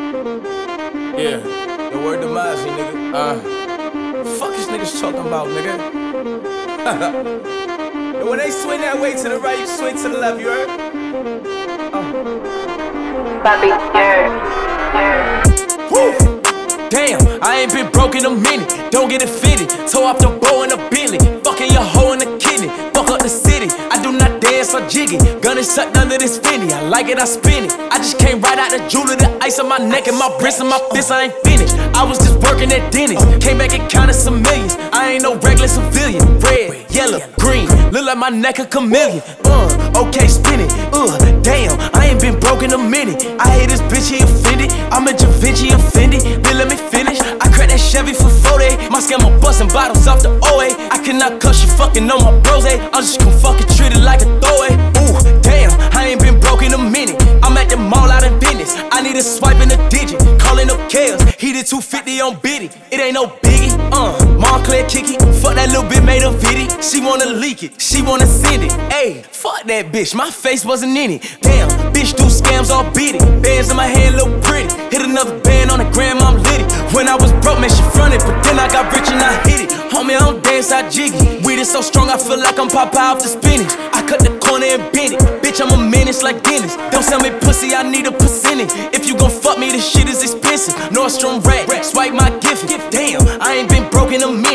Yeah, the word demise, nigga. Fuck is niggas talking about, nigga? And when they swing that way to the right, you swing to the left, you heard? Bobby, yeah. Woo! Damn, I ain't been broke in a minute. Don't get it fitted. Toe off the bow in a Bentley. Fucking your hoe in the kidney. Fuck up the city. I do not dance or jiggy. Gun is sucked under this Fendi. I like it, I spin it. I just came right out the jewelry. The ice on my neck and my wrist and my fist. I ain't finished. I was just working at Denny's. Came back and counted some millions. I ain't no regular civilian. Red, yellow, green. Look like my neck a chameleon. Okay, spin it. Damn, I ain't been broke in a minute. I hate this bitch, he offended. I'm a Da Vinci offended. Then let me finish. I cracked that Chevy for 40. My scammer busting bottles off the OA. I cannot cuss you fucking on my bros. I'm just gon' fucking treat it like a throwaway. Ooh, damn, I ain't been broke in a minute. I'm at the mall out in business. I need a swipe in a digit. Calling up Kales. He did 250 on Biddy. It ain't no biggie. Montclair Kiki. Fuck that little bit made a viddy. She wanna leak it. She wanna send it. Ayy, fuck that bitch. My face wasn't in it. Damn, bitch do scams all beat it. Bands in my hand look pretty. Hit another band on the gram, I'm litty. When I was broke, man, she fronted. But then I got rich and I hit it. Homie, I don't dance, I jiggy. Weed is so strong, I feel like I'm Popeye off the spinach. I cut the corner and bend it. Bitch, I'm a menace like Dennis. Don't sell me pussy, I need a percentage. If you gon' fuck me, this shit is expensive. Nordstrom rack, swipe my gift. Damn, I ain't been broke in a minute.